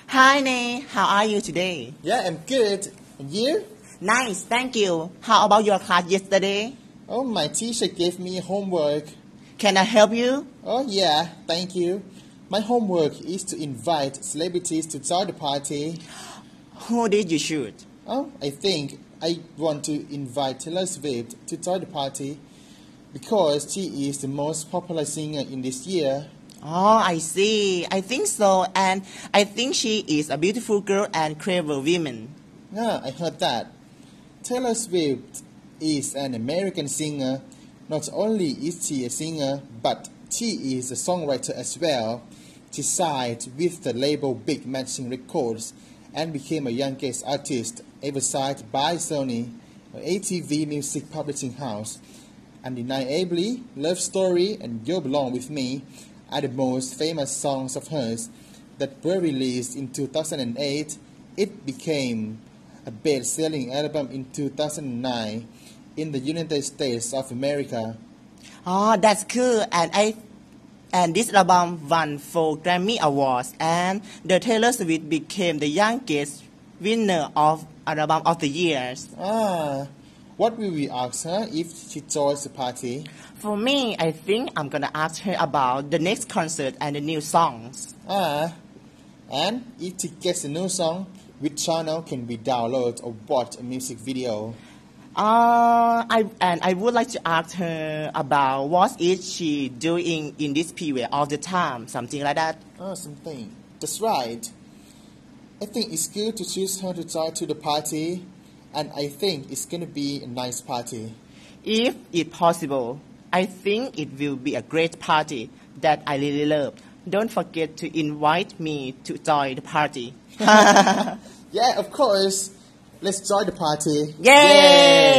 Hi, Nay. How are you today? Yeah, I'm good. And you? Nice, thank you. How about your class yesterday? Oh, my teacher gave me homework. Can I help you? Oh, yeah, thank you. My homework is to invite celebrities to join the party. Who did you shoot? Oh, I think I want to invite Taylor Swift to join the party because she is the most popular singer in this year. Oh, I see. I think so. And I think she is a beautiful girl and clever woman. Yeah, I heard that. Taylor Swift is an American singer. Not only is she a singer, but she is a songwriter as well. She signed with the label Big Machine Records and became a youngest artist ever signed by Sony, an ATV music publishing house. Undeniably, Love Story and You Belong With Me are the most famous songs of hers that were released in 2008. It became a best-selling album in 2009 in the United States of America. Oh, that's cool. And this album won 4 Grammy Awards, and the Taylor Swift became the youngest winner of Album of the Year. What will we ask her if she joins the party? For me, I think I'm gonna ask her about the next concert and the new songs. And if she gets a new song, which channel can we download or watch a music video? I would like to ask her about what is she doing in this period all the time, something like that. Something. That's right. I think it's good to choose her to join to the party, and I think it's gonna be a nice party. If it's possible, I think it will be a great party that I really love. Don't forget to invite me to join the party. Yeah, of course. Let's join the party. Yay!